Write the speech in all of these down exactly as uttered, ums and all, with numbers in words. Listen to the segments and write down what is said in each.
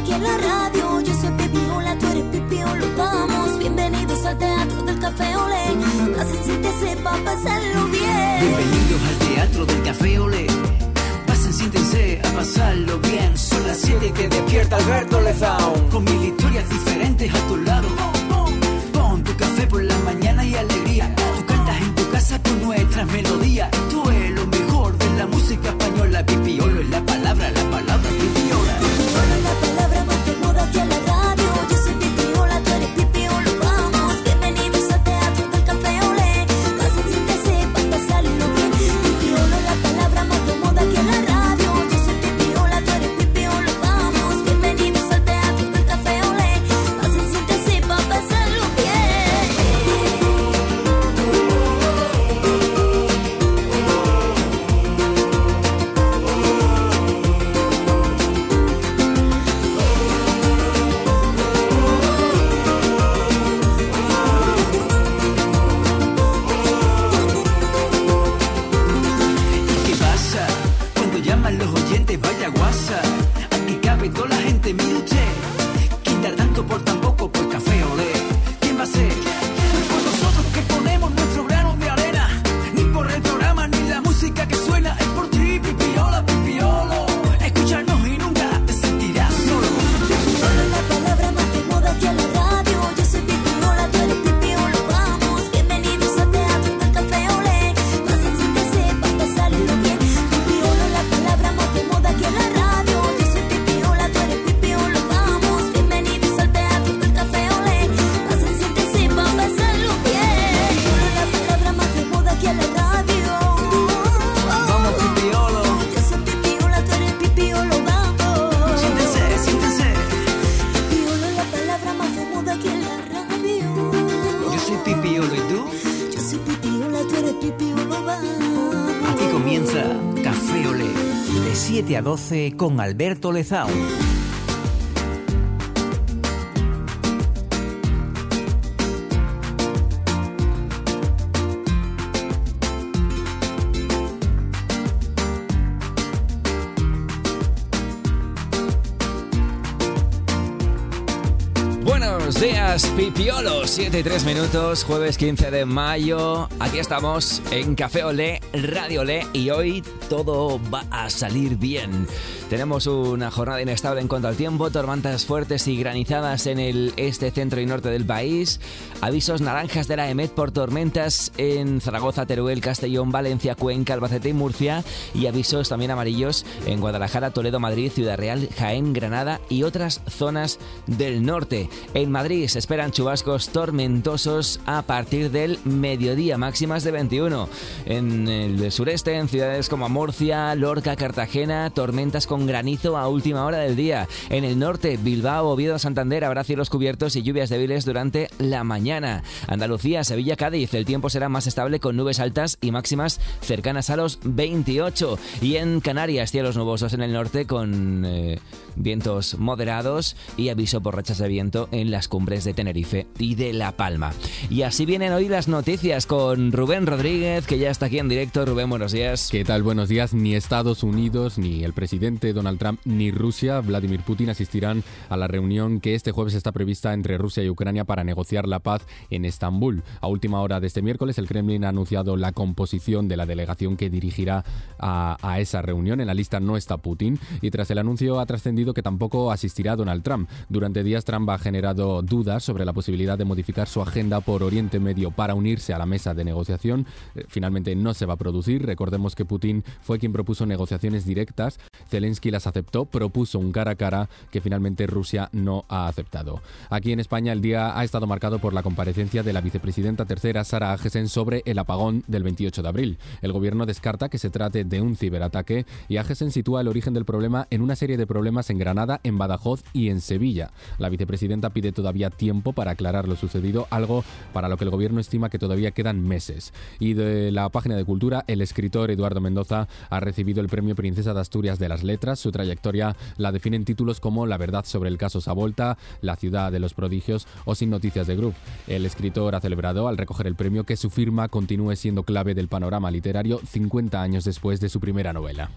aquí en la radio. Yo soy Pipiola, tú eres Pipiolo, vamos. Bienvenidos al Teatro del Café Olé. Pasen, siéntense pa' pasarlo bien. Bienvenidos al Teatro del Café Olé. Pasen, siéntense a pasarlo bien. Son las siete y te despierta Alberto Lezaun. Con mil historias diferentes a tu lado. Pon tu café por la mañana y alegría. Tú cantas en tu casa con nuestras melodías. Esto es lo mejor de la música española. Pipiolo es la palabra, la palabra es Pipiola. Pipiola es la palabra más de moda aquí en la radio. Yo soy Pipiola, tú eres Pipiolo, vamos. Bienvenidos al Teatro del Café Olé. Pasen, siéntense pa' pasarlo bien. Pipiolo es la palabra más de moda aquí en la radio. Yo soy Pipiola, tú eres Pipiolo, vamos. Bienvenidos al Teatro del Café Olé. Pasen, siéntense pa' pasarlo bien. ¿Qué pasa? Cuando llaman los oyentes, vaya guasa. Aquí cabe toda la gente, mire usted. Quitar tanto por tan poco, pues Café Olé. ¿Quién va a ser? Pues nosotros que ponemos nuestro grano de arena. Ni por el programa, ni la música que suena. Es por ti, Pipiola, Pipiolo. Escúchanos y nunca te sentirás solo. Pipiola es la palabra más de moda aquí en la radio. Yo soy Pipiola, tú eres Pipiolo, vamos. Bienvenidos al Teatro del Café Olé. Pasen, siéntense pa' pasarlo bien. Pipiola es la palabra más de moda aquí en la radio. Yo soy Pipiola, tú eres Pipiolo, vamos. Bienvenidos al Teatro del Café Olé. Pasen, siéntense pa' pasarlo bien. Pipiola es la palabra más de moda aquí en la radio. Vamos, Pipiolo. Yo soy Pipiola, tú eres Pipiolo, vamos. Siéntense, siéntense. Pipiola es la palabra más de moda aquí en la radio. Yo soy Pipiolo, ¿y tú? Yo soy Pipiola, tú eres Pipiolo, vamos. Aquí comienza Café Olé. De siete a doce con Alberto Lezaun. Buenos días, Pipiolo, siete y tres minutos, jueves quince de mayo. Aquí estamos en Café Olé, Radio Olé, y hoy todo va a salir bien. Tenemos una jornada inestable en cuanto al tiempo, tormentas fuertes y granizadas en el este, centro y norte del país, avisos naranjas de la EMET por tormentas en Zaragoza, Teruel, Castellón, Valencia, Cuenca, Albacete y Murcia, y avisos también amarillos en Guadalajara, Toledo, Madrid, Ciudad Real, Jaén, Granada y otras zonas del norte. En Madrid se esperan chubascos tormentosos a partir del mediodía, máximas de veintiuno. En el sureste, en ciudades como Murcia, Lorca, Cartagena, tormentas con granizo a última hora del día. En el norte, Bilbao, Oviedo, Santander, habrá cielos cubiertos y lluvias débiles durante la mañana. Andalucía, Sevilla, Cádiz, el tiempo será más estable con nubes altas y máximas cercanas a los veintiocho. Y en Canarias, cielos nubosos en el norte con eh, vientos moderados y aviso por rachas de viento en las cumbres de Tenerife y de La Palma. Y así vienen hoy las noticias con Rubén Rodríguez, que ya está aquí en directo. Rubén, buenos días. ¿Qué tal? Buenos días. Ni Estados Unidos, ni el presidente Donald Trump, ni Rusia, Vladimir Putin, asistirán a la reunión que este jueves está prevista entre Rusia y Ucrania para negociar la paz en Estambul. A última hora de este miércoles, el Kremlin ha anunciado la composición de la delegación que dirigirá a, a esa reunión. En la lista no está Putin y tras el anuncio ha trascendido que tampoco asistirá Donald Trump. Durante días, Trump ha generado dudas sobre la posibilidad de modificar su agenda por Oriente Medio para unirse a la mesa de negociación. Finalmente no se va a producir. Recordemos que Putin fue quien propuso negociaciones directas. Zelensky las aceptó, propuso un cara a cara que finalmente Rusia no ha aceptado. Aquí en España el día ha estado marcado por la comparecencia de la vicepresidenta tercera, Sara Agesen, sobre el apagón del veintiocho de abril. El gobierno descarta que se trate de un ciberataque y Agesen sitúa el origen del problema en una serie de problemas en Granada, en Badajoz y en Sevilla. La vicepresidenta pide todavía tiempo para aclarar lo sucedido, algo para lo que el gobierno estima que todavía quedan meses. Y de la página de Cultura, el escritor Eduardo Mendoza ha recibido el premio Princesa de Asturias de las Letras. Su trayectoria la definen títulos como La verdad sobre el caso Savolta, La ciudad de los prodigios o Sin noticias de Group. El escritor ha celebrado al recoger el premio que su firma continúe siendo clave del panorama literario cincuenta años después de su primera novela.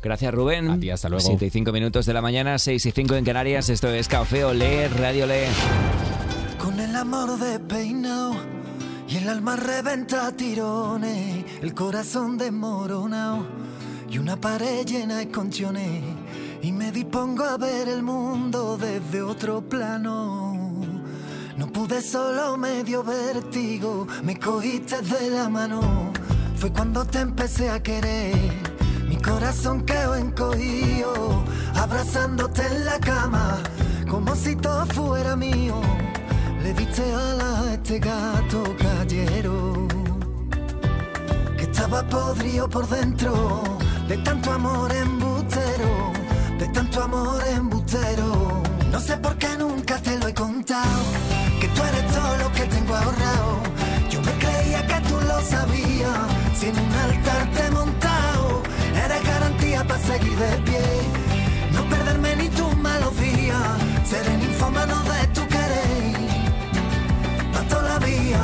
Gracias, Rubén. A ti, hasta luego. siete y cinco minutos de la mañana, seis y cinco en Canarias. Esto es Café Olé, Radio Olé. Con el amor despeinado y el alma reventa a tirones, el corazón desmoronado y una pared llena de conchones, y me dispongo a ver el mundo desde otro plano. No pude, solo medio vértigo, me cogiste de la mano. Fue cuando te empecé a querer, mi corazón quedó encogido, abrazándote en la cama, como si todo fuera mío. Le diste alas a este gato callero, que estaba podrido por dentro, de tanto amor embustero, de tanto amor embustero. No sé por qué nunca te lo he contado, que tú eres todo lo que tengo ahorrado. Yo me creía que tú lo sabías, si en un altar te he montado, eres garantía para seguir de pie, no perderme ni tus malos días, seré ninfómano de tu querer, pa' toda la vida.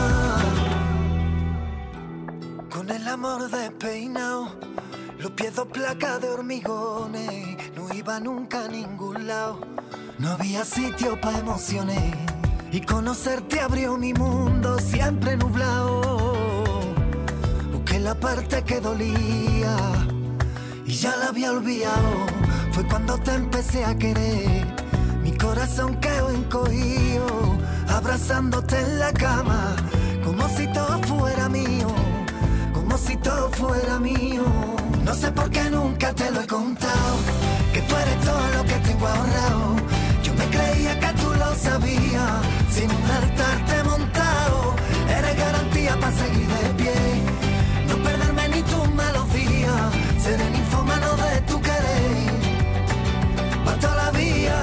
Con el amor despeinado, los pies dos placas de hormigones, no iba nunca a ningún lado, no había sitio pa' emociones, y conocerte abrió mi mundo siempre nublado. Busqué la parte que dolía y ya la había olvidado. Fue cuando te empecé a querer, mi corazón quedó encogido, abrazándote en la cama, como si todo fuera mío, como si todo fuera mío. No sé por qué nunca te lo he contado, que tú eres todo lo que tengo ahorrado. Yo me creía que tú lo sabías, sin un altar te he montado, eres garantía para seguir de pie, no perderme ni tus malos días, seré ninfómano de tu querer, pa' toda la vida.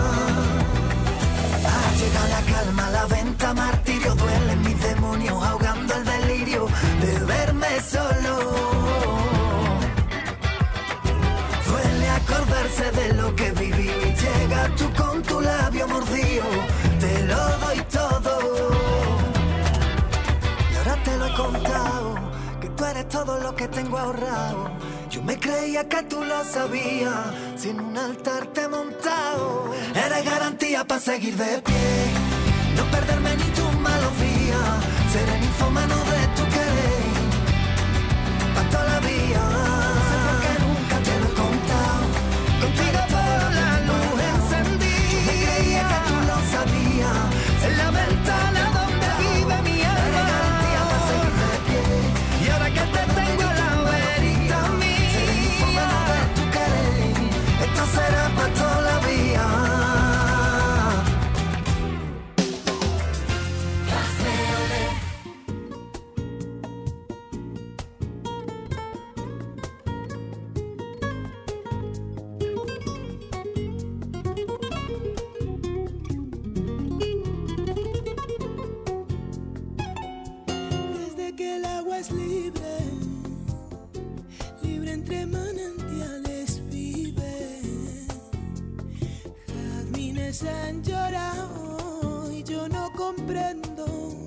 Ha llegado la calma, la venta, martirio, duelen mis demonios, ahogando el delirio de verme solo. Acordarse de lo que viví, llega tú con tu labio mordido, te lo doy todo. Y ahora te lo he contado, que tú eres todo lo que tengo ahorrado. Yo me creía que tú lo sabías, si en un altar te he montado, eres garantía para seguir de pie, no perderme ni tus malos días, seré ninfómano de tu querer, pa' toda la vida. Contigo por la luz encendí, yo me creía que tú lo sabías, en la ventana donde vive mi alma, eres garantía para seguir de pie, y ahora que te tengo a la verita mía, seré ninfómano de tu querer, esto será para toda la vida. Café Olé. Es libre, libre entre manantiales vive, jazmines han llorado y yo no comprendo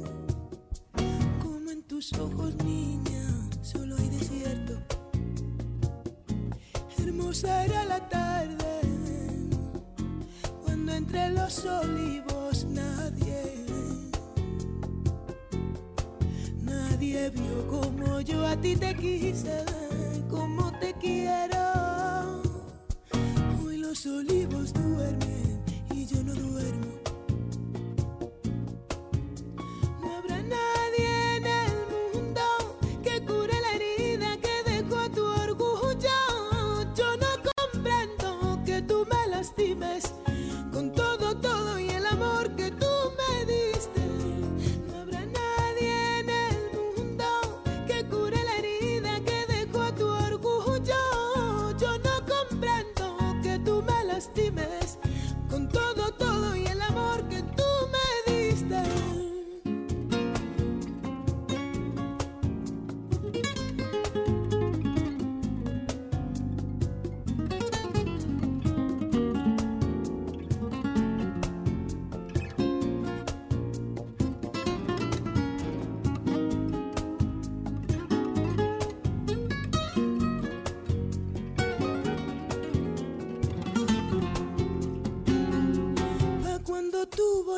cómo en tus ojos, niña, solo hay desierto. Hermosa era la tarde cuando entre los olivos nadie Nadie vio como yo a ti te quise, como te quiero. Hoy los olivos duermen y yo no duermo. No habrá nadie en el mundo que cure la herida que dejó tu orgullo. Yo no comprendo que tú me lastimes con todo, todo y el amor que tú me diste. Yo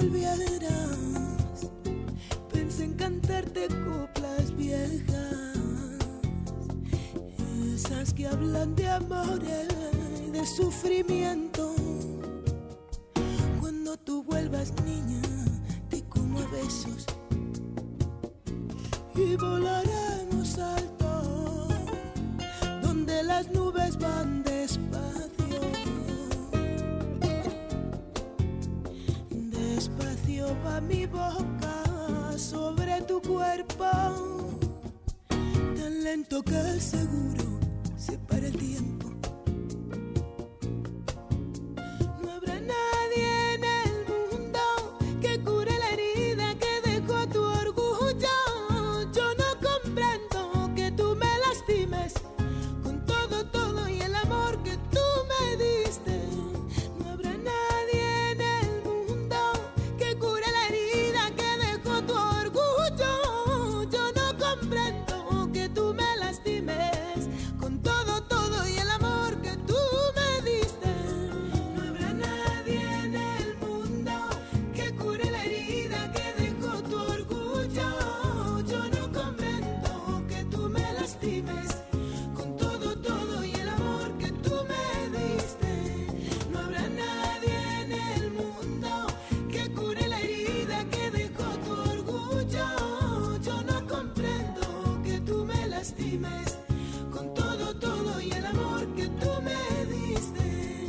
volvieras. Pensé en cantarte coplas viejas, esas que hablan de amores y de sufrimiento. Cuando tú vuelvas, niña, te como a besos y volaremos alto, donde las nubes van despacio. Despacio va mi boca sobre tu cuerpo, tan lento que seguro se para el tiempo. No habrá nadie en el mundo que cure la herida que dejó tu orgullo. Yo no comprendo que tú me lastimes con todo, todo y el amor que tú me diste. No habrá nadie en el mundo que cure la herida que dejó tu orgullo. Yo no comprendo que tú me lastimes con todo, todo y el amor que tú me diste. No habrá nadie en el mundo que cure la herida que dejó tu orgullo. Yo no comprendo que tú me lastimes con todo, todo y el amor que tú me diste. No habrá nadie en el mundo que cure la herida que dejó tu orgullo. Yo no comprendo que tú me lastimes con todo, todo y el amor que tú me diste.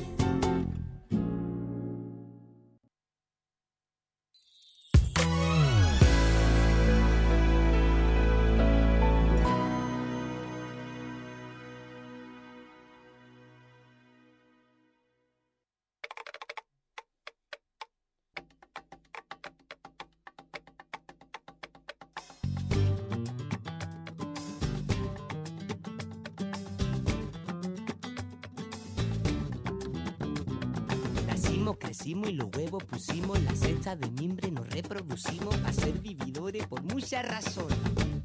Nacimos, crecimos y los huevos pusimos, la cesta de mimbre nos reproducimos a ser vividores por muchas razones.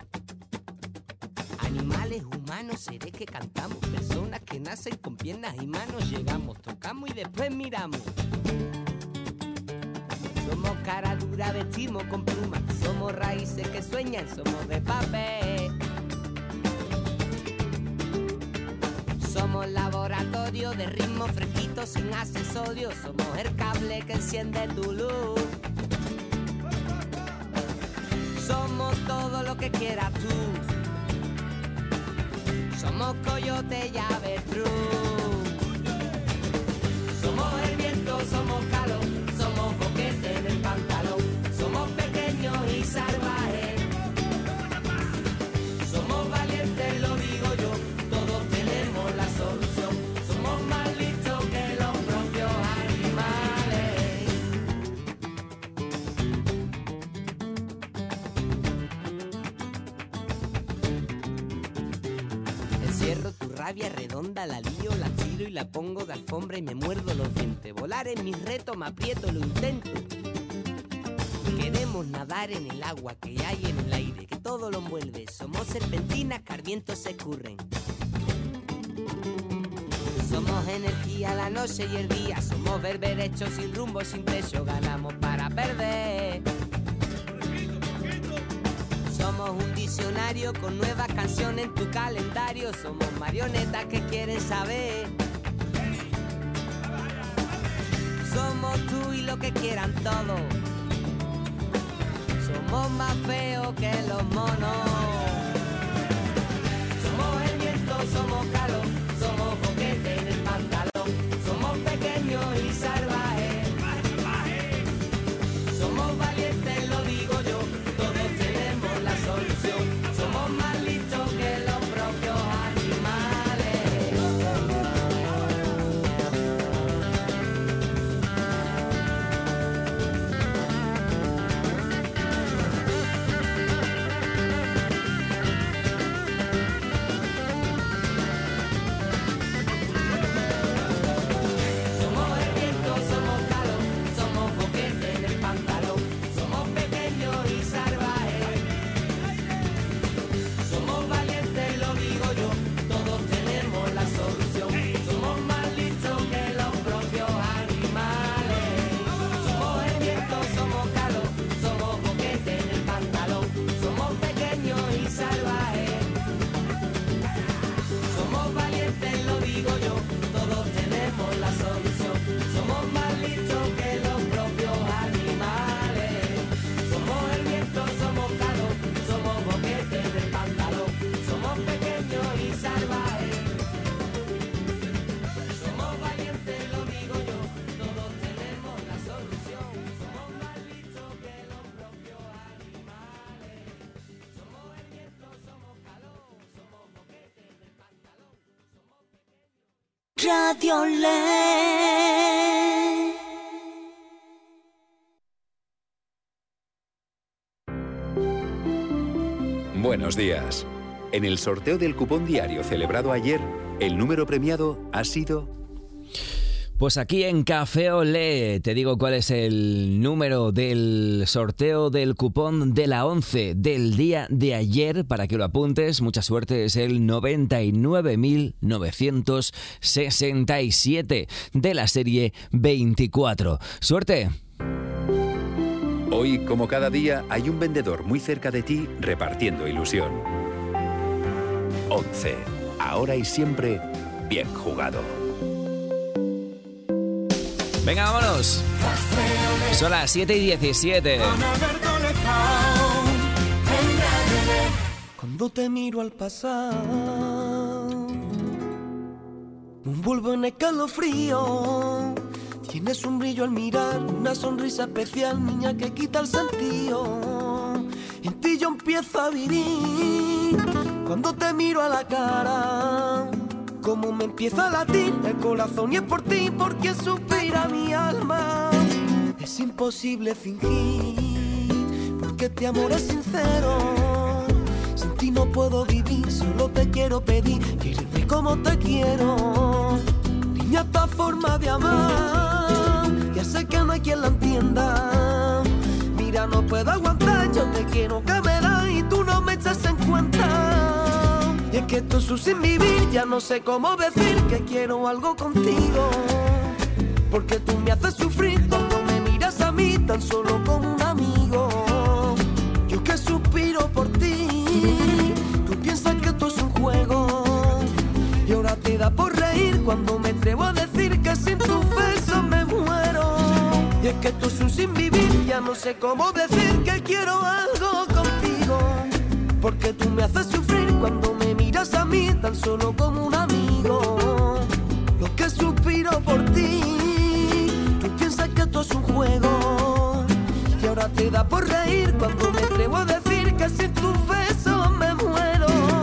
Animales, humanos, seres que cantamos, personas que nacen con piernas y manos, llegamos, tocamos y después miramos. Somos cara dura, vestimos con plumas, somos raíces que sueñan, somos de papel. Somos laboratorio de ritmos fresquitos sin accesorios. Somos el cable que enciende tu luz. Somos todo lo que quieras tú. Somos coyote y avestruz. Somos el viento, somos calor. Somos boquete en el pantalón. Somos pequeños y salvajes. Somos valientes, lo digo yo. Todos tenemos la solución. Somos más listos que los propios animales. Encierro tu rabia redonda, la lío, la tiro y la pongo de alfombra y me muerdo los dientes. Volar es mi reto, me aprieto, lo intento. Queremos nadar en el agua que hay en el aire, que todo lo envuelve. Somos serpentinas que al viento se escurren. Somos energía la noche y el día. Somos berberechos sin rumbo, sin techo. Ganamos para perder. Somos un diccionario con nuevas canciones en tu calendario. Somos marionetas que quieren saber. Somos tú y lo que quieran todos. Somos más feos que los monos. Somos el viento, somos calor. Somos boquete en el pantalón. Somos pequeños y salvajes. Somos valientes, lo digo yo. Todos tenemos la solución. Somos más listos que los propios animales. Radio Le. Buenos días. En el sorteo del cupón diario celebrado ayer, el número premiado ha sido... Pues aquí en Café Olé te digo cuál es el número del sorteo del cupón de la once del día de ayer, para que lo apuntes. Mucha suerte, es el noventa y nueve mil novecientos sesenta y siete de la serie veinticuatro. ¡Suerte! Hoy, como cada día, hay un vendedor muy cerca de ti repartiendo ilusión. once. Ahora y siempre, bien jugado. Venga, vámonos. Son las siete y diecisiete. Cuando te miro al pasar, me envuelvo en escalofrío. Tienes un brillo al mirar, una sonrisa especial, niña, que quita el sentido. En ti yo empiezo a vivir. Cuando te miro a la cara, como me empieza a latir el corazón, y es por ti porque suspira mi alma. Es imposible fingir, porque este amor es sincero. Sin ti no puedo vivir, solo te quiero pedir, quererme como te quiero. Niña, esta forma de amar, ya sé que no hay quien la entienda. Mira, no puedo aguantar, yo te quiero que me das y tú no me echas en cuenta. Y es que esto es un sin vivir, ya no sé cómo decir que quiero algo contigo. Porque tú me haces sufrir cuando me miras a mí tan solo como un amigo. Yo que suspiro por ti, tú piensas que esto es un juego. Y ahora te da por reír cuando me atrevo a decir que sin tus besos me muero. Y es que esto es un sin vivir, ya no sé cómo decir que quiero algo contigo. Porque tú me haces sufrir cuando me miras a mí tan solo como un amigo. Lo que suspiro por ti, tú piensas que esto es un juego. Y ahora te da por reír cuando me atrevo a decir que sin tus besos me muero.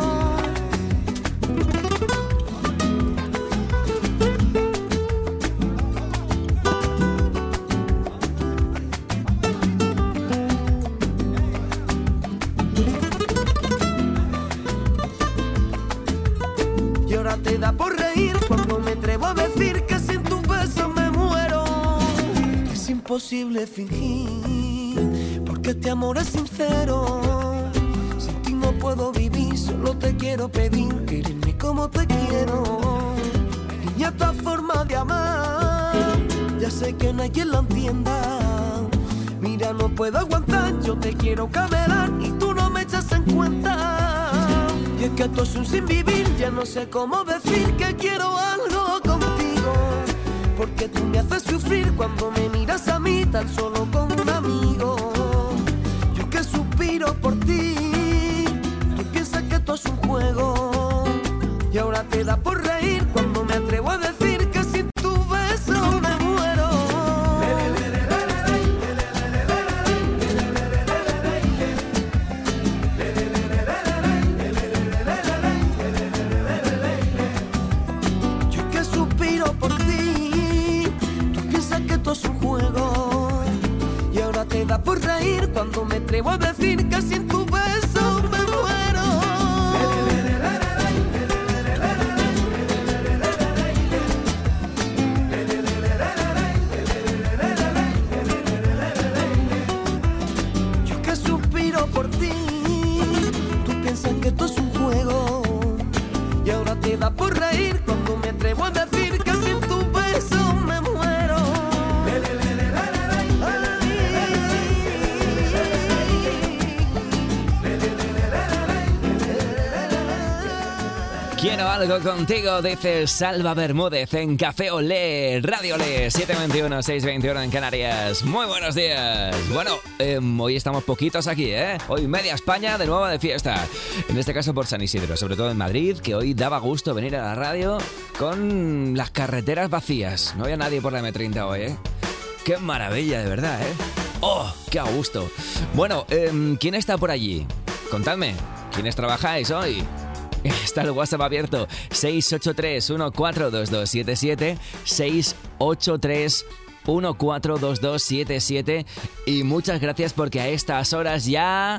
Te da por reír cuando me atrevo a decir que sin tus besos me muero. Es imposible fingir, porque este amor es sincero. Sin ti no puedo vivir, solo te quiero pedir, quererme como te quiero. Niña, esta forma de amar, ya sé que no hay quien la entienda. Mira, no puedo aguantar, yo te quiero camelar y tú no me echas en cuenta. Y es que esto es un sin vivir, ya no sé cómo decir que quiero algo contigo. Porque tú me haces sufrir cuando me miras a mí tan solo como un amigo. Yo que suspiro por ti, tú piensas que esto es un juego. Y ahora te da por reír cuando me atrevo a decir que sin tu beso me muero. Es un juego. Y ahora te da por reír cuando me atrevo a decir que sin tu beso me muero. Yo que suspiro por ti, tú piensas que esto es un juego. Y ahora te da por reír cuando me atrevo a decir que sin tu beso me muero. Quiero algo contigo, dice Salva Bermúdez en Café Olé, Radio Olé, siete veintiuno, seis veintiuno en Canarias. Muy buenos días. Bueno, eh, hoy estamos poquitos aquí, ¿eh? Hoy media España de nuevo de fiesta. En este caso por San Isidro, sobre todo en Madrid, que hoy daba gusto venir a la radio con las carreteras vacías. No había nadie por la eme treinta hoy, ¿eh? Qué maravilla, de verdad, ¿eh? ¡Oh, qué a gusto! Bueno, eh, ¿quién está por allí? Contadme, ¿quiénes trabajáis hoy? Está el WhatsApp abierto, seis ocho tres, uno cuatro dos dos siete siete, seis ocho tres, uno cuatro dos dos siete siete. Y muchas gracias porque a estas horas ya...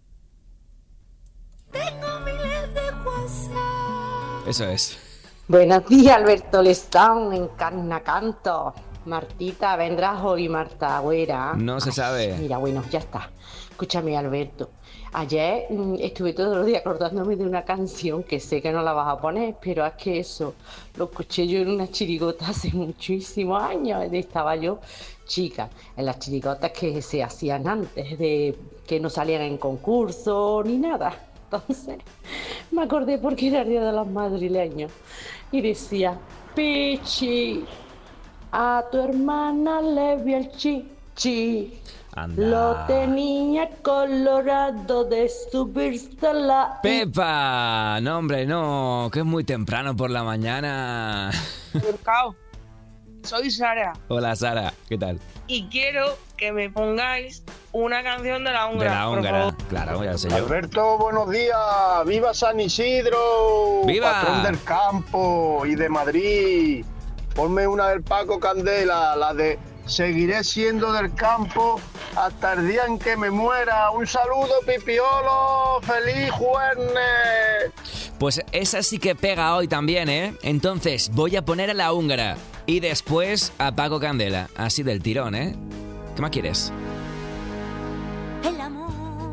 Tengo miles de WhatsApp. Eso es. Buenos días, Alberto Lestán, en Carnacanto. Martita, ¿vendrás hoy, Marta Agüera? No se sabe. Mira, bueno, ya está. Escúchame, Alberto. Ayer mmm, estuve todos los días acordándome de una canción que sé que no la vas a poner, pero es que eso lo escuché yo en una chirigota hace muchísimos años. Estaba yo chica, en las chirigotas que se hacían antes, de que no salían en concurso ni nada. Entonces me acordé porque era el Día de los Madrileños y decía: Pichi, a tu hermana le vi el chichi. Anda. Lo tenía colorado de subirse la... Pepa, no hombre, no, que es muy temprano por la mañana. Turcao, soy Sara Hola Sara, ¿qué tal? y quiero que me pongáis una canción de la húngara. De la por húngara, favor. claro, ya sé yo. Alberto, buenos días. ¡Viva San Isidro! ¡Viva! Patrón del campo y de Madrid. Ponme una del Paco Candela, la de Seguiré siendo del campo hasta el día en que me muera. Un saludo, Pipiolo. ¡Feliz jueves! Pues esa sí que pega hoy también, ¿eh? Entonces voy a poner a la húngara y después a Paco Candela, así del tirón, ¿eh? ¿Qué más quieres? El amor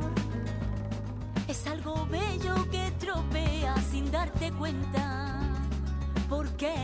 es algo bello que tropea sin darte cuenta. Porque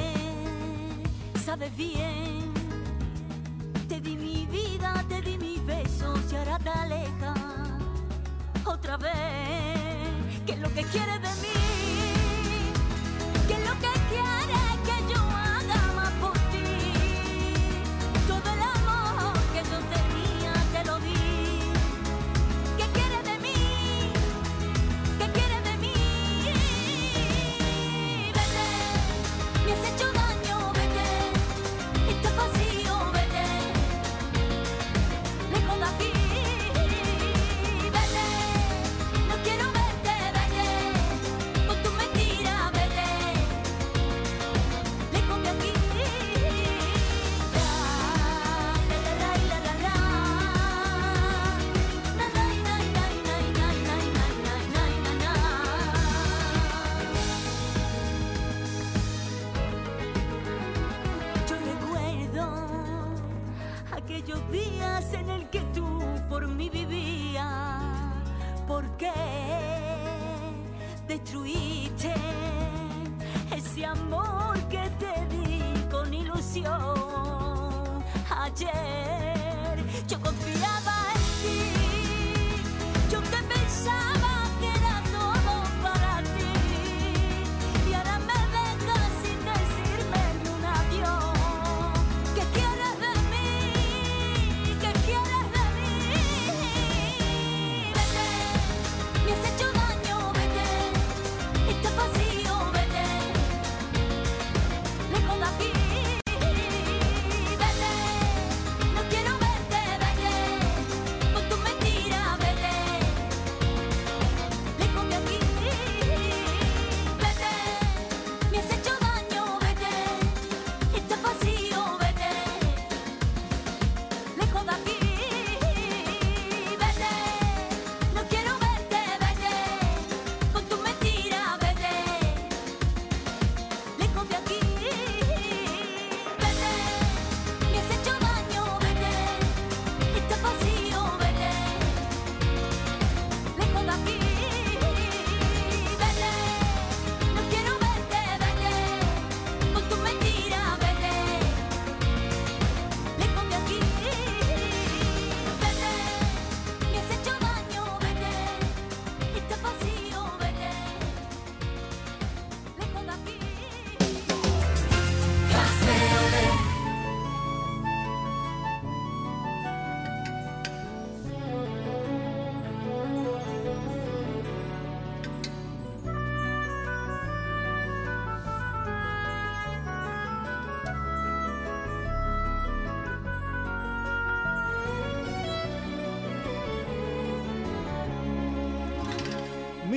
sabes bien, te di mi vida, te di mis besos y ahora te alejas otra vez. ¿Qué es lo que quieres de mí? ¿Qué es lo que quieres que yo haga más por ti? Todo el amor que yo tenía te lo di. ¿Qué quieres de mí? ¿Qué quieres de mí? Vete, me has hecho daño, vete. Estás vacío, vete. Lejos de aquí. Vete, no quiero verte, vete. Con tu mentira, vete. Lejos de aquí. La, la, la, la, la, la. Na, na, na, na, na, na, na, na, na, na, na. Yo recuerdo aquellos días en el que tú por mí vivías. ¿Por qué destruiste ese amor que te di con ilusión? Ayer yo confiaba en ti, yo que pensaba que era todo para ti, y ahora me dejas sin decirme ni un adiós. ¿Qué quieres de mí? ¿Qué quieres de mí? Vete, me has hecho daño, vete. Estás vacío, vete.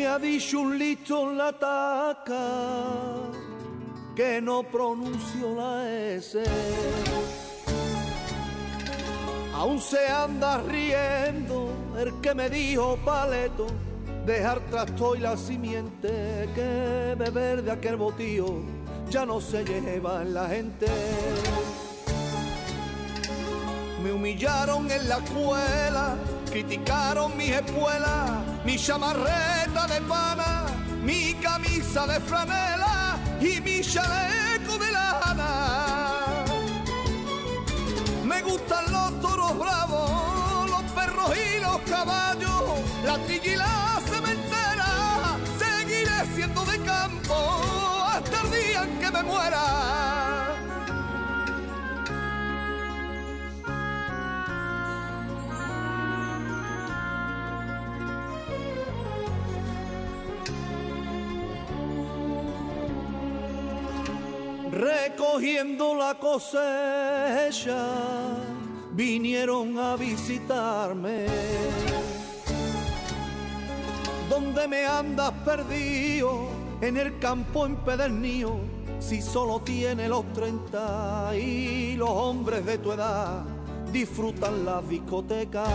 Me ha dicho un listo en la taca que no pronuncio la S. Aún se anda riendo el que me dijo paleto, dejar trasto y la simiente, que beber de aquel botío ya no se lleva en la gente. Me humillaron en la escuela, criticaron mis espuelas, mi chamarreta de pana, mi camisa de franela y mi chaleco de lana. Me gustan los toros bravos, los perros y los caballos, la trilla y la cementera. Seguiré siendo de campo hasta el día en que me muera. Recogiendo la cosecha, vinieron a visitarme. ¿Dónde me andas perdido? En el campo empedernido, si solo tiene los treinta y los hombres de tu edad disfrutan las discotecas.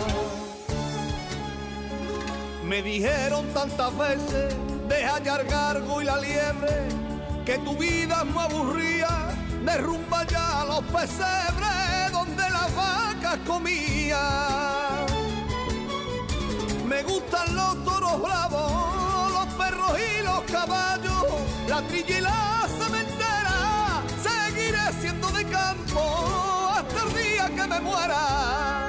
Me dijeron tantas veces, deja ya el gargo y la liebre, que tu vida es muy aburrida, derrumba ya los pesebres donde las vacas comían. Me gustan los toros bravos, los perros y los caballos, la trilla y la cementera. Seguiré siendo de campo hasta el día que me muera.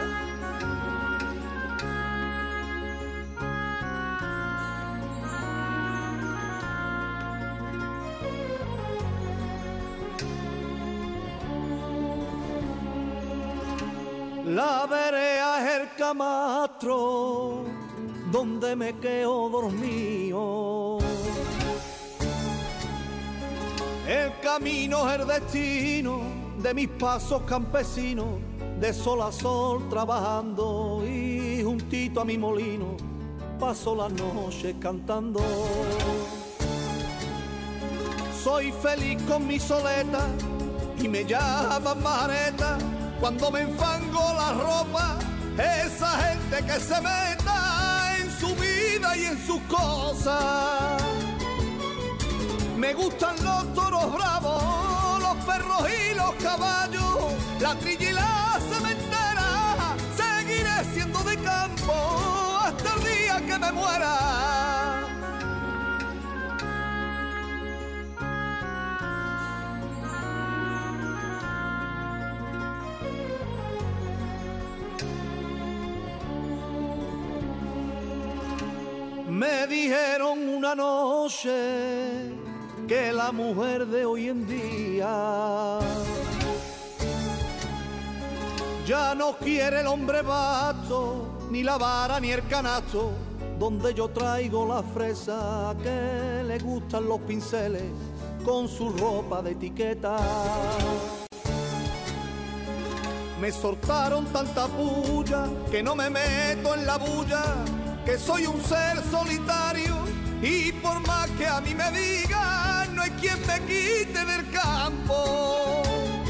La vereda es el camastro donde me quedo dormido. El camino es el destino de mis pasos campesinos, de sol a sol trabajando y juntito a mi molino paso las noches cantando. Soy feliz con mi soleta y me llaman Majareta. Cuando me enfango la ropa, esa gente que se meta en su vida y en sus cosas. Me gustan los toros bravos, los perros y los caballos, la trilla y la cementera. Seguiré siendo de campo hasta el día que me muera. Me dijeron una noche que la mujer de hoy en día ya no quiere el hombre vasto, ni la vara ni el canasto, donde yo traigo la fresa que le gustan los pinceles con su ropa de etiqueta. Me soltaron tanta puya que no me meto en la bulla, que soy un ser solitario y por más que a mí me digan, no hay quien me quite del campo.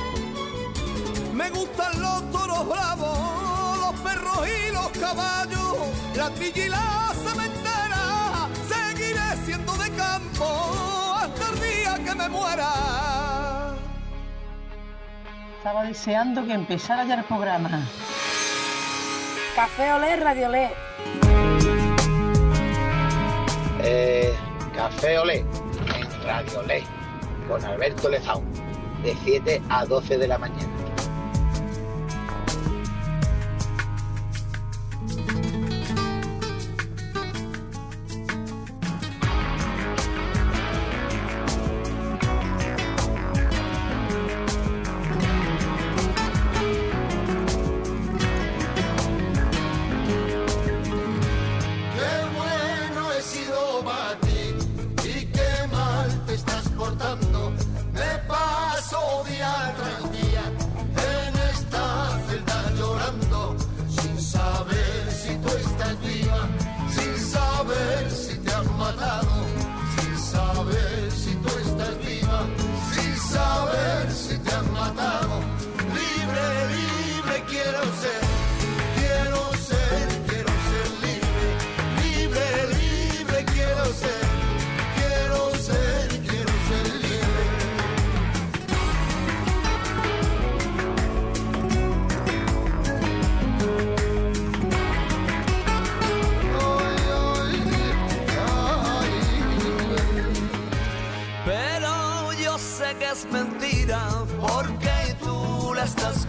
Me gustan los toros bravos, los perros y los caballos, la trilla y la cementera. Seguiré siendo de campo hasta el día que me muera. Estaba deseando que empezara ya el programa. Café Olé, Radio Olé. Eh, Café Olé en Radio Olé con Alberto Lezao de siete a doce de la mañana.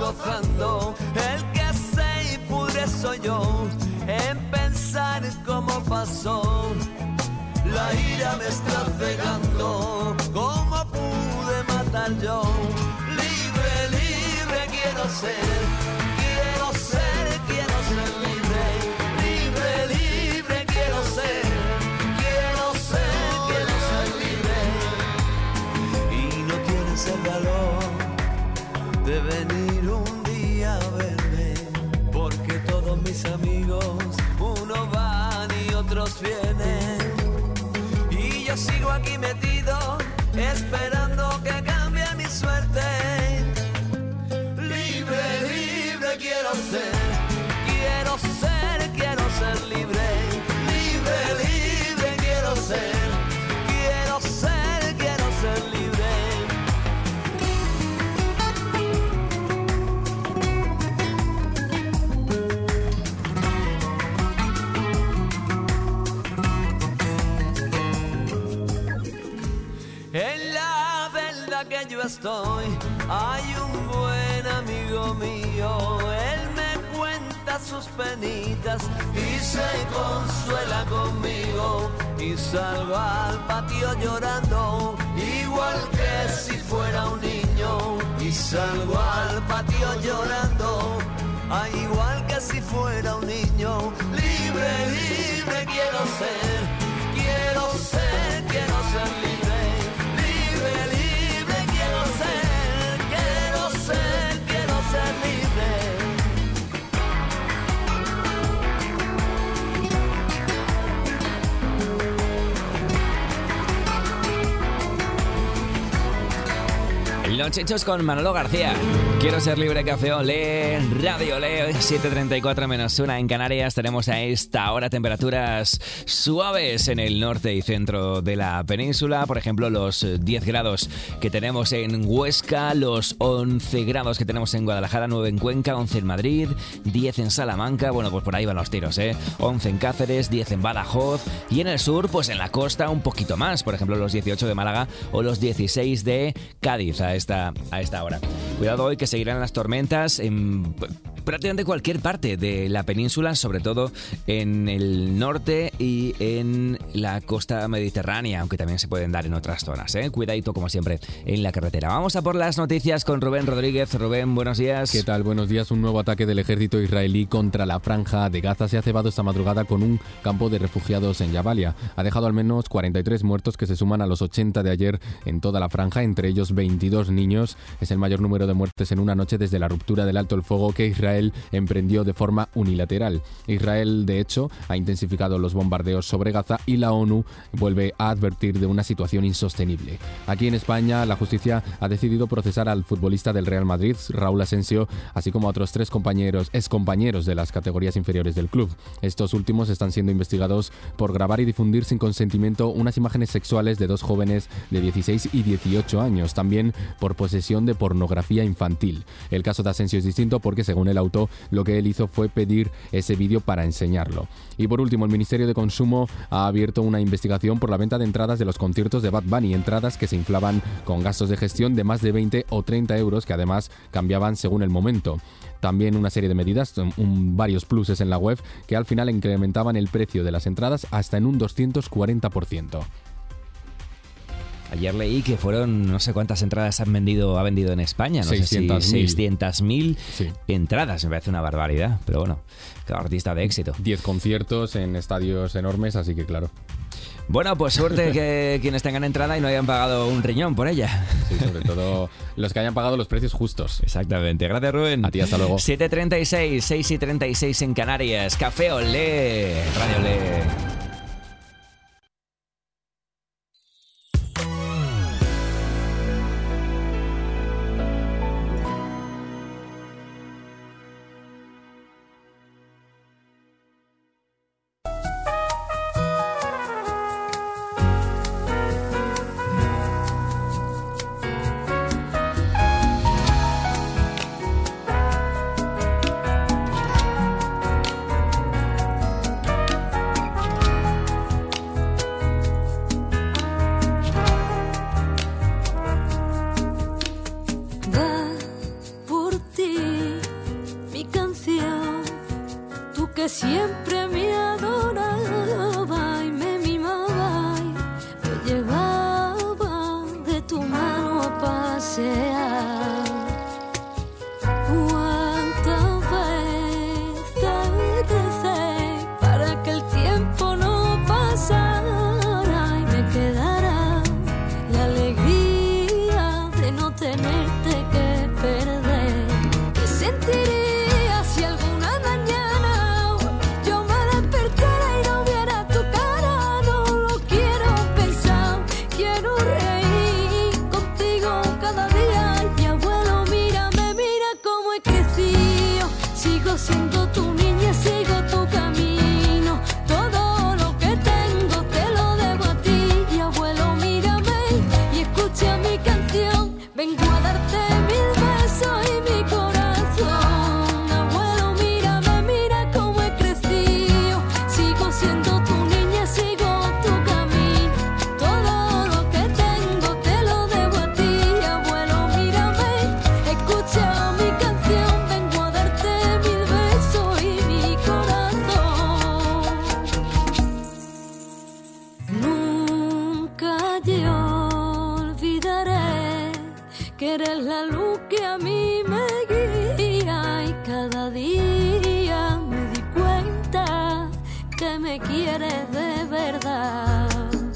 gozando. El que se pudre soy yo en pensar cómo pasó. La ira me está cegando, ¿cómo pude matar yo? Libre, libre quiero ser, quiero ser, quiero ser libre. Libre, libre quiero ser, quiero ser, quiero ser libre. Y no tienes el valor de venir un día a verme, porque todos mis amigos, unos van y otros vienen. Y yo sigo aquí metido, esperando que cambie mi suerte. Libre, libre quiero ser, quiero ser, quiero ser libre. Libre, libre quiero ser, quiero ser, quiero ser libre. En la celda que yo estoy hay un buen amigo mío. Él me cuenta sus penitas y se consuela conmigo. Y salgo al patio llorando, igual que si fuera un niño. Y salgo al patio llorando, ah, igual que si fuera un niño. Libre, libre quiero ser, quiero ser, quiero ser libre. Libre, libre quiero ser, quiero ser, quiero ser libre. Los Chechos con Manolo García. Quiero ser libre, Café Olé, Radio Olé, siete treinta y cuatro menos una en Canarias. Tenemos a esta hora temperaturas suaves en el norte y centro de la península. Por ejemplo, los diez grados que tenemos en Huesca, los once grados que tenemos en Guadalajara, nueve en Cuenca, once en Madrid, diez en Salamanca. Bueno, pues por ahí van los tiros, ¿eh? once en Cáceres, diez en Badajoz. Y en el sur, pues en la costa un poquito más. Por ejemplo, los dieciocho de Málaga o los dieciséis de Cádiz a esta a esta hora. Cuidado hoy que seguirán las tormentas en prácticamente cualquier parte de la península, sobre todo en el norte y en la costa mediterránea, aunque también se pueden dar en otras zonas, ¿eh? Cuidadito como siempre en la carretera. Vamos a por las noticias con Rubén Rodríguez. Rubén, buenos días. ¿Qué tal? Buenos días. Un nuevo ataque del ejército israelí contra la franja de Gaza se ha cebado esta madrugada con un campo de refugiados en Jabalia. Ha dejado al menos cuarenta y tres muertos que se suman a los ochenta de ayer en toda la franja, entre ellos veintidós niños. Es el mayor número de muertes en una noche desde la ruptura del alto el fuego que Israel emprendió de forma unilateral. Israel, de hecho, ha intensificado los bombardeos sobre Gaza y la ONU vuelve a advertir de una situación insostenible. Aquí en España, la justicia ha decidido procesar al futbolista del Real Madrid, Raúl Asensio, así como a otros tres compañeros, excompañeros de las categorías inferiores del club. Estos últimos están siendo investigados por grabar y difundir sin consentimiento unas imágenes sexuales de dos jóvenes de dieciséis y dieciocho años, también por posesión de pornografía infantil. El caso de Asensio es distinto porque, según el auto, lo que él hizo fue pedir ese vídeo para enseñarlo. Y por último, el Ministerio de Consumo ha abierto una investigación por la venta de entradas de los conciertos de Bad Bunny, entradas que se inflaban con gastos de gestión de más de veinte o treinta euros, que además cambiaban según el momento. También una serie de medidas, un, varios pluses en la web, que al final incrementaban el precio de las entradas hasta en un doscientos cuarenta por ciento. Ayer leí que fueron no sé cuántas entradas han vendido ha vendido en España, no seiscientas sé si seiscientas mil sí. entradas, me parece una barbaridad, pero bueno, cada artista de éxito. diez conciertos en estadios enormes, así que claro. Bueno, pues suerte que quienes tengan entrada y no hayan pagado un riñón por ella. Sí, sobre todo los que hayan pagado los precios justos. Exactamente. Gracias, Rubén. A ti, hasta luego. siete treinta y seis, seis y treinta y seis en Canarias. Café Olé, Radio Olé. siempre me adoraba y me mimaba y me llevaba de tu mano a pasear. Cuántas veces recé para que el tiempo no pasara y me quedara la alegría de no tenerte que perder. ¿Qué sentiría si alguna mañana yo me despertara y no viera tu cara? No lo quiero pensar, quiero reír contigo cada día. Y abuelo, mírame, mira cómo he crecido. Sigo siendo tu niña, sigo tu camino. Todo lo que tengo te lo debo a ti. Y abuelo, mírame y escucha mi canción. Vengo a darte mil besos y mi corazón. Abuelo, mírame, mira cómo he crecido. Sigo siendo tu niña, sigo tu camino. Todo lo que tengo te lo debo a ti. Abuelo, mírame, escucha mi canción. Vengo a darte mil besos y mi corazón. Nunca yo olvidaré que eres la luz que a mí me guía. Y cada día me di cuenta que me quieres de verdad.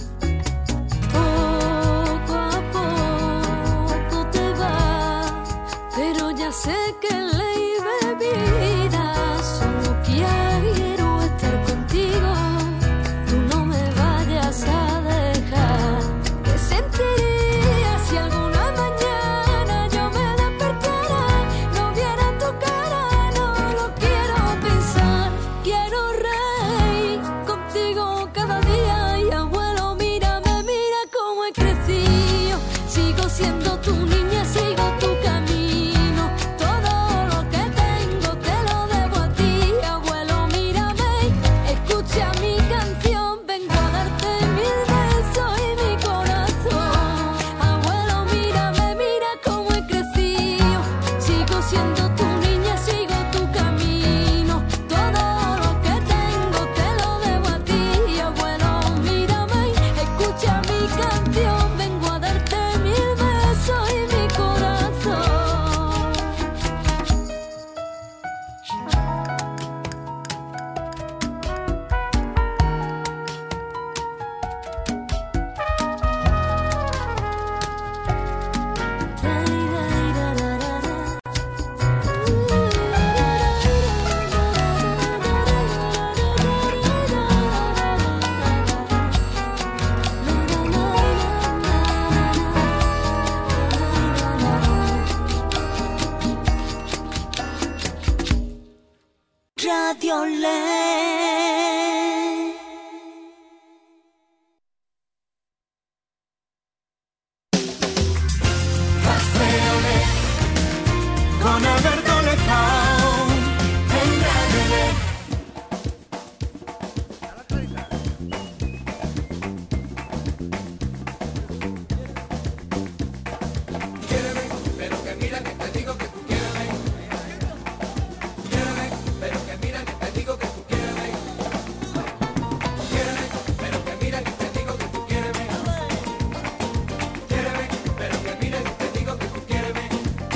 Poco a poco te vas, pero ya sé que ley de vida. Solo quiero estar contigo, tú no me vayas a dejar. ¿Qué sentiría si alguna mañana yo me despertara, no viera tu cara? No lo quiero pensar, quiero reír contigo cada día. Y abuelo, mírame, mira cómo he crecido. Sigo siendo tu niña, sigo tu camino. Todo lo que tengo te lo debo a ti. Abuelo, mírame, escucha mi canción. Vengo a darte mil besos y mi corazón. Abuelo, mírame, mira cómo he crecido. Sigo siendo tu niña, sigo tu camino. Todo lo que tengo te lo debo a ti. Abuelo, mírame, escucha mi canción. Vengo a darte mil besos y mi corazón. Radio Le. Con Alberto Lezao en Radio Le. Quiéreme, pero que mira que te digo que tú quiéreme. Quiéreme, pero que mira que te digo que tú quiéreme. Quiéreme, pero que mira que te digo que tú quiéreme. Quiéreme, pero que mira que te digo que tú quiéreme.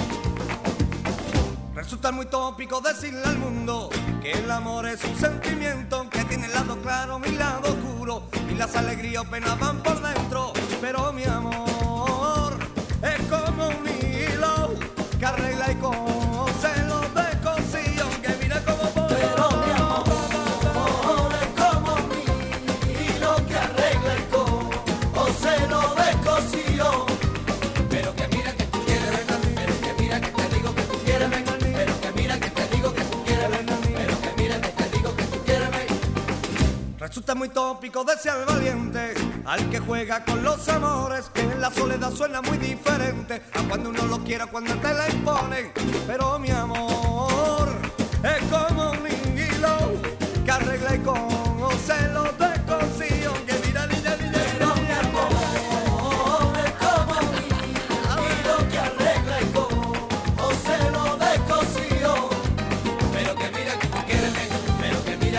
Resulta muy tópico decirle al mundo que el amor es un sentimiento que tiene el lado claro y el lado oscuro, y las alegrías o penas van por dentro. Pero mi amor es como un hilo que arregla y cose los descosidos, que mira como por. Pero mi amor es como un hilo que arregla y cose los descosidos. Pero que mira que tú quieres, pero que mira que te digo que tú quieres, pero que mira que te digo que tú quieres, pero que mira que te digo que tú quieres. Resulta muy tópico decir al valiente, al que juega con los amores, que en la soledad suena muy diferente a cuando uno lo quiere, cuando te la imponen. Pero mi amor es como un hilo que arregla y conoce los descosidos, que mira niña, niña, pero mi amor es como un hilo que arregla y conoce los descosidos. Pero que mira que tú quieres, pero que mira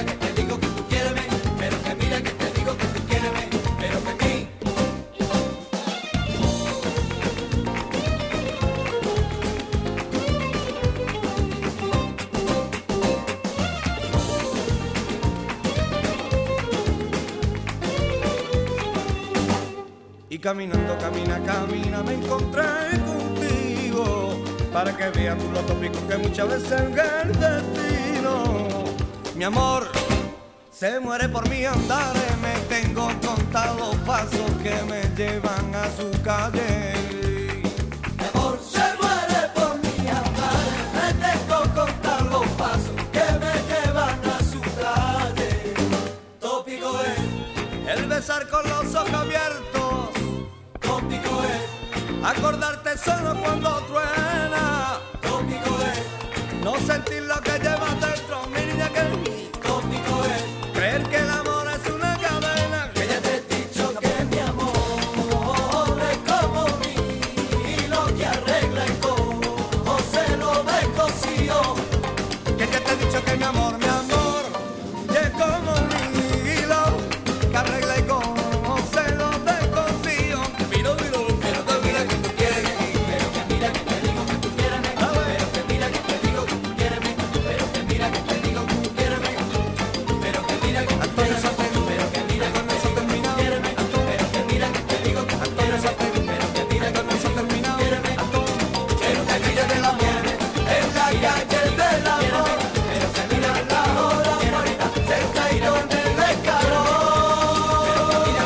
Y caminando, camina, camina, me encontré contigo, para que veas tú lo tópico que muchas veces es el destino. Mi amor se muere por mí andar, me tengo contados los pasos que me llevan a su calle. Mi amor se muere por mí andar, me tengo contados los pasos que me llevan a su calle. Tópico es el besar con los ojos abiertos, tópico es acordarte solo cuando truena, tópico es no sentir lo que llevas dentro, mi niña, que tópico es creer que el amor es una cadena, que ya te he dicho que mi amor es como mi hilo que arregla el cojo, se lo descosío, que ya te he dicho que mi amor, mi amor es como mi hilo que arregla el cojo, se lo descosío, miro, miro, pero que mira que tú quieres, pero que mira que te digo que tú quieres, pero que mira que te digo que tú quieres, pero que mira que te digo que tú quieres, pero que mira que te digo que tú quieres, pero que mira con eso terminado, pero que mira que te digo que tú quieres, pero que mira con eso terminado, pero que mira del amor, en la calle del amor, pero que mira la hora muerta, se caído en el escalón,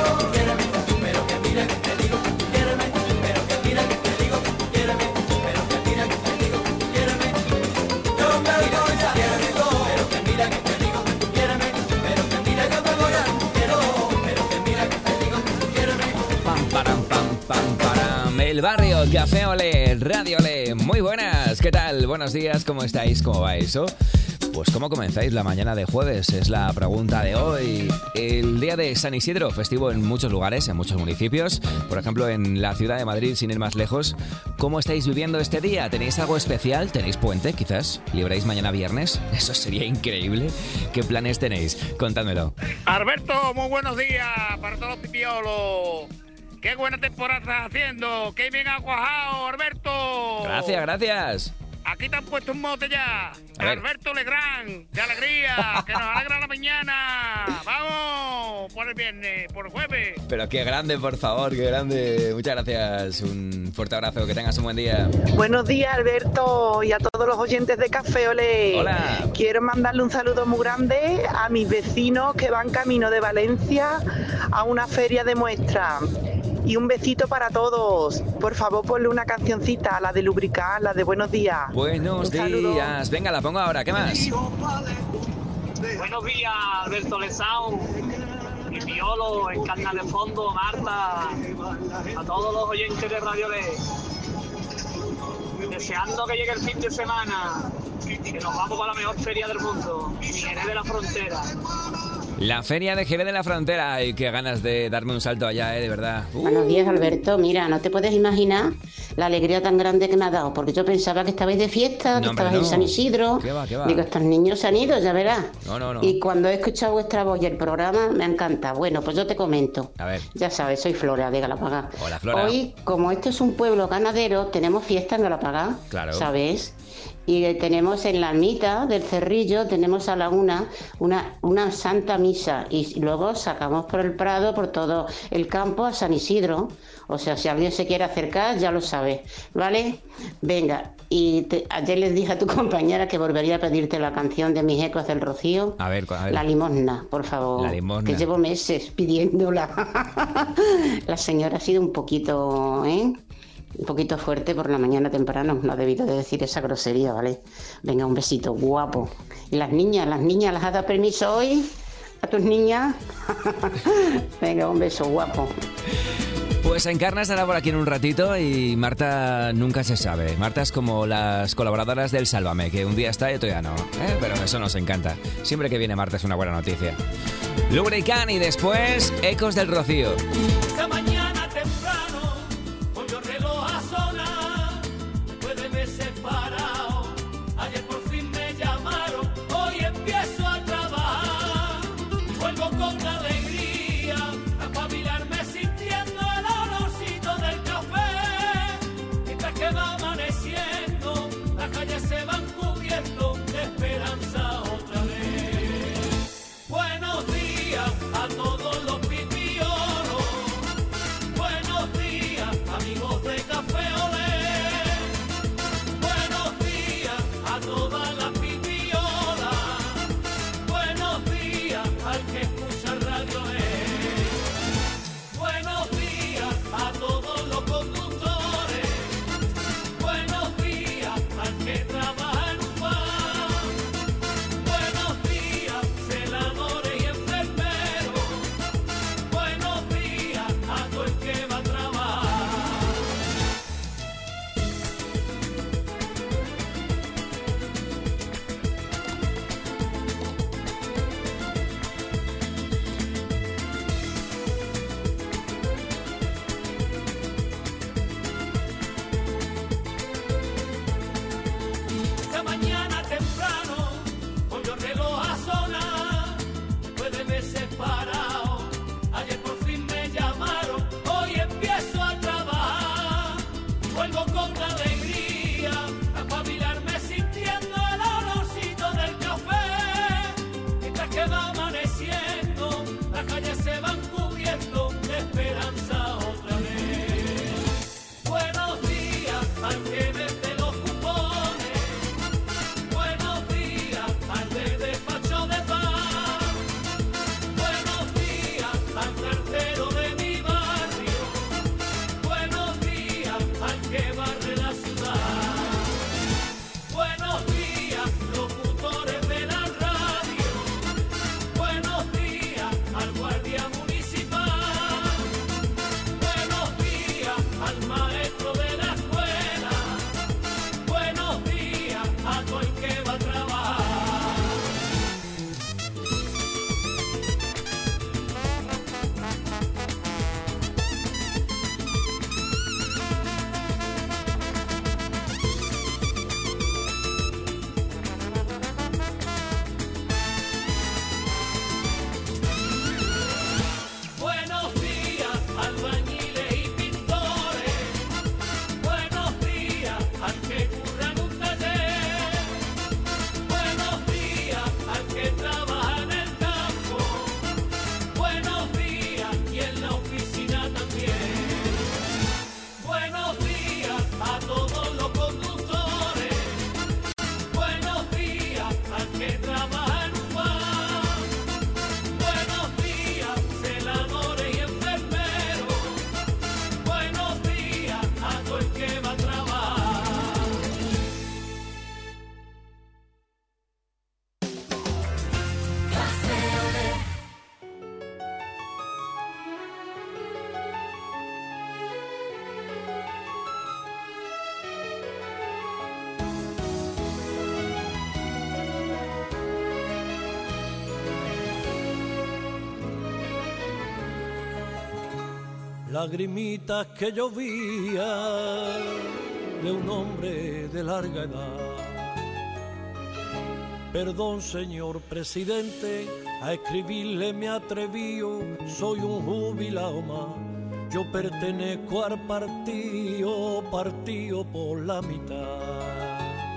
pero que mira que te digo que tú quieres, pero que mira que te digo que tú quieres, pero que mira que te digo que tú quieres, yo me voy a quiero, pero que mira que te digo que tú quieres, pero que mira que me voy a quiero, pero que mira que te digo que tú quieres. Pam, param, pam, pam, param. El barrio, Café Olé, Radio Olé. Muy buenas, ¿qué tal? Buenos días, ¿cómo estáis? ¿Cómo va eso? Pues ¿cómo comenzáis la mañana de jueves? Es la pregunta de hoy. El día de San Isidro, festivo en muchos lugares, en muchos municipios. Por ejemplo, en la ciudad de Madrid, sin ir más lejos. ¿Cómo estáis viviendo este día? ¿Tenéis algo especial? ¿Tenéis puente, quizás? ¿Libráis mañana viernes? Eso sería increíble. ¿Qué planes tenéis? Contádmelo. Alberto, muy buenos días para todos los pipiolos. Qué buena temporada estás haciendo. Qué bien ha cuajado, Alberto. Gracias, gracias. Aquí te han puesto un mote ya. A ver. Alberto Legrand, de alegría, que nos alegra la mañana. Vamos, por el viernes, por el jueves. Pero qué grande, por favor, qué grande. Muchas gracias. Un fuerte abrazo, que tengas un buen día. Buenos días, Alberto, y a todos los oyentes de Café Olé. Hola. Quiero mandarle un saludo muy grande a mis vecinos que van camino de Valencia a una feria de muestra. Y un besito para todos. Por favor, ponle una cancioncita, la de Lubricar, la de Buenos Días. Buenos días. Venga, la pongo ahora. ¿Qué más? Buenos días, Alberto Lezao, y Piolo, Encarna de Fondo, Marta, a todos los oyentes de Radio Lé. Deseando que llegue el fin de semana, que nos vamos para la mejor feria del mundo, Jerez de la Frontera. La feria de Jerez de la Frontera. Ay, qué ganas de darme un salto allá, eh, de verdad. Uh. Buenos días, Alberto. Mira, no te puedes imaginar la alegría tan grande que me ha dado, porque yo pensaba que estabais de fiesta, que No, hombre, estabais no. en San Isidro. ¿Qué va, qué va? Digo, estos niños se han ido, ya verás. No, no, no. Y cuando he escuchado vuestra voz y el programa, me encanta. Bueno, pues yo te comento. A ver. Ya sabes, soy Flora de Galapagar. Hola, Flora. Hoy, como esto es un pueblo ganadero, tenemos fiesta en Galapagar. Claro. ¿Sabes? Y eh, tenemos en la ermita del Cerrillo, tenemos a la una, una, una santa misa. Y luego sacamos por el Prado, por todo el campo, a San Isidro. O sea, si alguien se quiere acercar, ya lo sabe. ¿Vale? Venga. Y te- ayer les dije a tu compañera que volvería a pedirte la canción de Mis Ecos del Rocío. A ver, a ver. La limosna, por favor. La limosna. Que llevo meses pidiéndola. La señora ha sido un poquito, ¿eh? Un poquito fuerte por la mañana temprano. No ha debido de decir esa grosería, ¿vale? Venga, un besito, guapo. Y las niñas, las niñas, ¿las has dado permiso hoy? ¿A tus niñas? Venga, un beso, guapo. Pues Encarna estará por aquí en un ratito y Marta nunca se sabe. Marta es como las colaboradoras del Sálvame, que un día está y otro día no. ¿eh? Pero eso nos encanta. Siempre que viene Marta es una buena noticia. Lubricán y después Ecos del Rocío. Esta mañana temprano, con mi reloj a sonar, después de meses parado, ayer por fin me llamaron, hoy empiezo a trabajar, y vuelvo con alegría, a espabilarme sintiendo el olorcito del café, mientras que va amaneciendo, las calles se van cubriendo de esperanza otra vez. Buenos días a todos los pipiolos, lagrimitas que llovía de un hombre de larga edad. Perdón, señor presidente, a escribirle me atrevío, soy un jubilado más. Yo pertenezco al partido, partido por la mitad.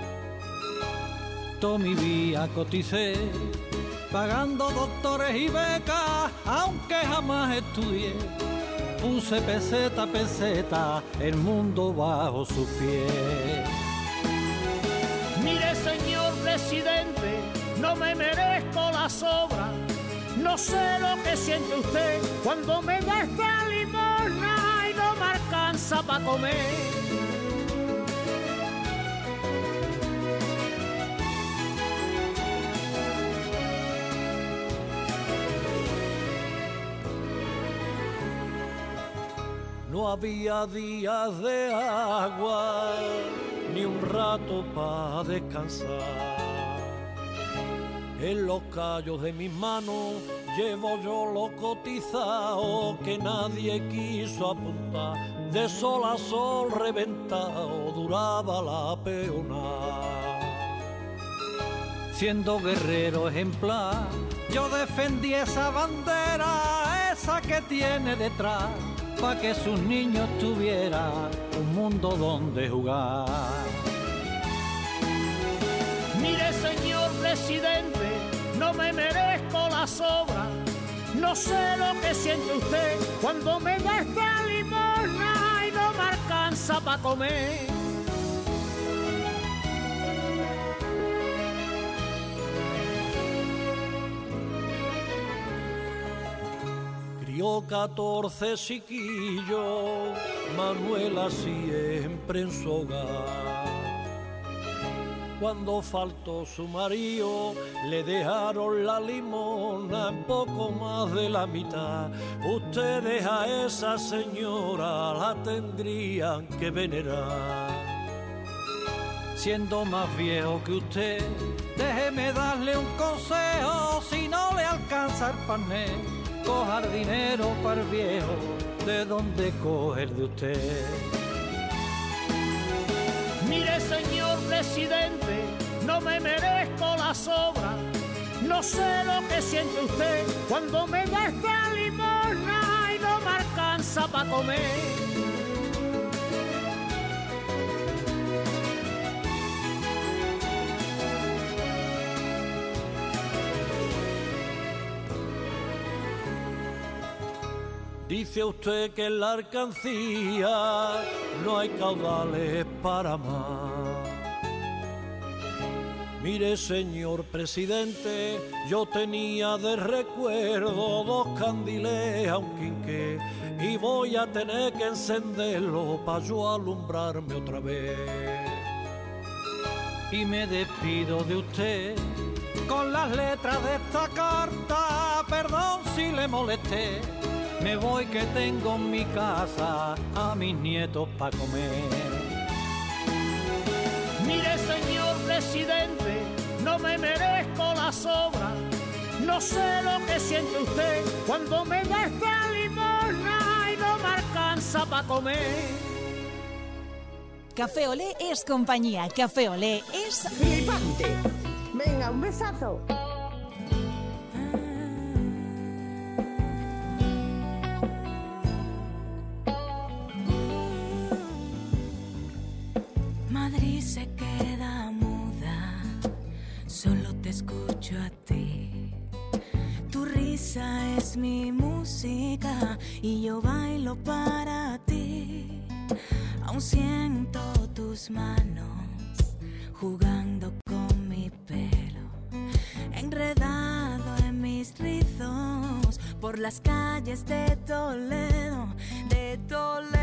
Toda mi vida coticé, pagando doctores y becas, aunque jamás estudié. Puse peseta a peseta, el mundo bajo sus pies. Mire, señor presidente, no me merezco la sobra. No sé lo que siente usted cuando me da esta limosna y no me alcanza para comer. No había días de agua, ni un rato para descansar. En los callos de mis manos llevo yo lo cotizado que nadie quiso apuntar. De sol a sol reventado duraba la peonada. Siendo guerrero ejemplar, yo defendí esa bandera, esa que tiene detrás, pa' que sus niños tuvieran un mundo donde jugar. Mire, señor presidente, no me merezco la sobra. No sé lo que siente usted cuando me da esta limosna y no me alcanza para comer. Crió catorce chiquillos, Manuela siempre en su hogar. Cuando faltó su marido, le dejaron la limona en poco más de la mitad. Ustedes a esa señora la tendrían que venerar. Siendo más viejo que usted, déjeme darle un consejo. Si no le alcanza el pané, cojar dinero para el viejo, de donde coger de usted. Mire, señor presidente, no me merezco la sobra. No sé lo que siente usted cuando me da esta limosna y no me alcanza para comer. Dice usted que en la alcancía no hay caudales para más. Mire, señor presidente, yo tenía de recuerdo dos candiles a un quinqué y voy a tener que encenderlo para yo alumbrarme otra vez. Y me despido de usted con las letras de esta carta, perdón si le molesté. Me voy que tengo en mi casa a mis nietos para comer. Mire, señor presidente, no me merezco la sobra. No sé lo que siente usted cuando me da esta limosna y no me alcanza para comer. Café Olé es compañía, Café Olé es flipante. Venga, un besazo. Madrid se queda muda, solo te escucho a ti. Tu risa es mi música y yo bailo para ti. Aún siento tus manos jugando con mi pelo, enredado en mis rizos por las calles de Toledo, de Toledo.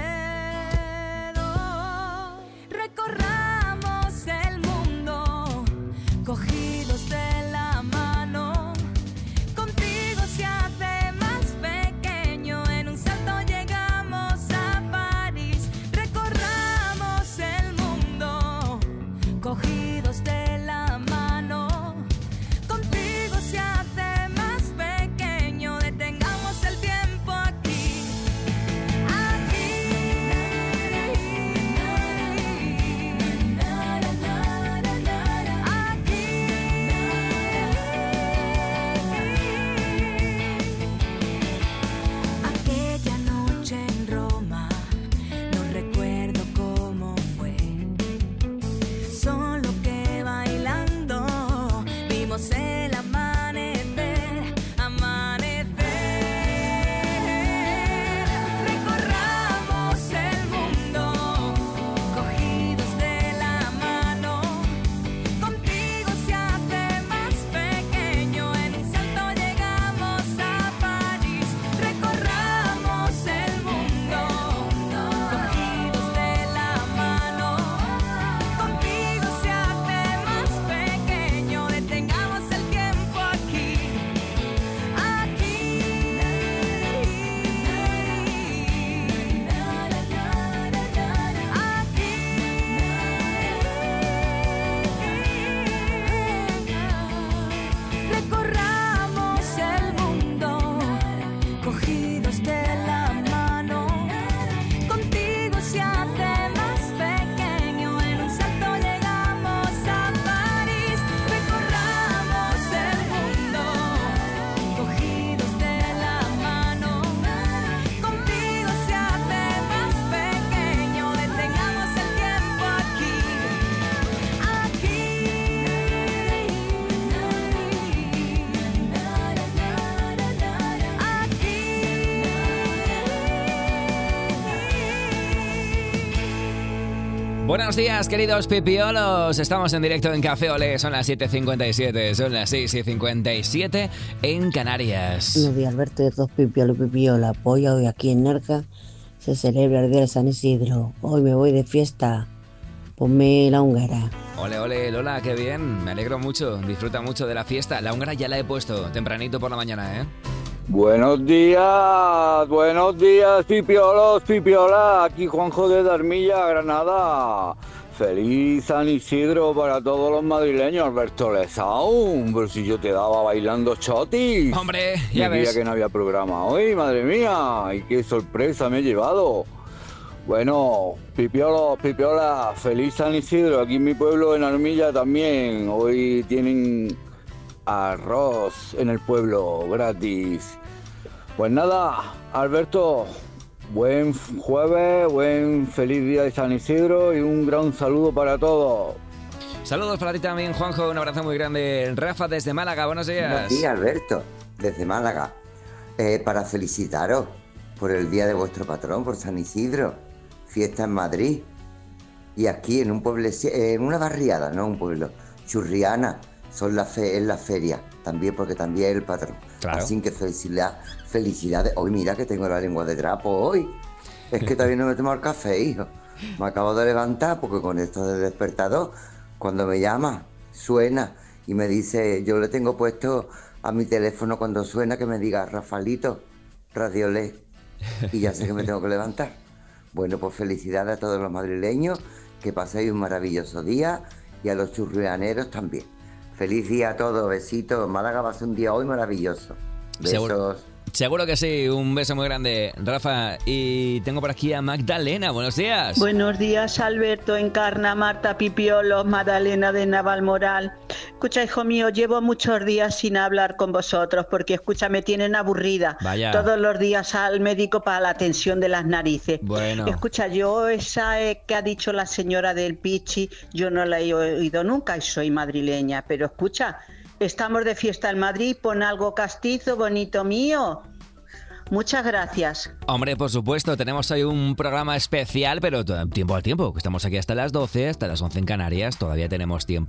Recorramos el mundo, cogidos de la mano. Contigo se hace más pequeño, en un salto llegamos a París. Recorramos el mundo, cogidos de la mano. Contigo se hace más pequeño, detengamos el tiempo aquí. Ah, Buenos días, queridos pipiolos. Estamos en directo en Café Olé. Son las siete y cincuenta y siete, son las seis y cincuenta y siete en Canarias. Buenos días, Alberto, de dos pipiolos, pipiola. Pues hoy aquí en Nerja se celebra el Día de San Isidro. Hoy me voy de fiesta. Ponme la húngara. Ole, ole, Lola, qué bien. Me alegro mucho. Disfruta mucho de la fiesta. La húngara ya la he puesto tempranito por la mañana, ¿eh? Buenos días, buenos días, pipiolos, pipiolas. Aquí Juanjo de Armilla, Granada. Feliz San Isidro para todos los madrileños, Alberto Lezaun. Pero si yo te daba bailando chotis. Hombre, ya Me ves. creía que no había programa hoy, madre mía. Y qué sorpresa me he llevado. Bueno, pipiolos, pipiolas, feliz San Isidro. Aquí en mi pueblo, en Armilla, también. Hoy tienen arroz en el pueblo, gratis. Pues nada, Alberto, buen jueves, buen feliz día de San Isidro y un gran saludo para todos. Saludos para ti también, Juanjo. Un abrazo muy grande. Rafa desde Málaga, buenos días. Buenos días, Alberto, desde Málaga. Eh, para felicitaros por el día de vuestro patrón, por San Isidro. Fiesta en Madrid. Y aquí en un pueblo, en una barriada, no un pueblo, Churriana. Son la fe, es la feria, también porque también es el patrón. Claro. Así que felicidad, felicidades. Hoy mira que tengo la lengua de trapo hoy. Es que todavía no me he tomado el café, hijo. Me acabo de levantar porque con esto del despertador, cuando me llama, suena y me dice, yo le tengo puesto a mi teléfono cuando suena que me diga, Rafalito, Radiolé. Y ya sé que me tengo que levantar. Bueno, pues felicidades a todos los madrileños, que paséis un maravilloso día y a los churrianeros también. Feliz día a todos, besitos. Málaga va a ser un día hoy maravilloso. Besos. Seguro, seguro que sí, un beso muy grande, Rafa. Y tengo por aquí a Magdalena, buenos días. Buenos días, Alberto, Encarna, Marta, Pipiolos, Magdalena de Navalmoral. Escucha, hijo mío, llevo muchos días sin hablar con vosotros porque, escucha, me tienen aburrida. Vaya. Todos los días al médico para la tensión de las narices. Bueno. Escucha, yo esa eh, que ha dicho la señora del Pichi, yo no la he oído nunca y soy madrileña. Pero escucha, estamos de fiesta en Madrid, pon algo castizo, bonito mío. Muchas gracias. Hombre, por supuesto, tenemos hoy un programa especial, pero t- tiempo al tiempo, que estamos aquí hasta las doce, hasta las once en Canarias, todavía tenemos tiempo.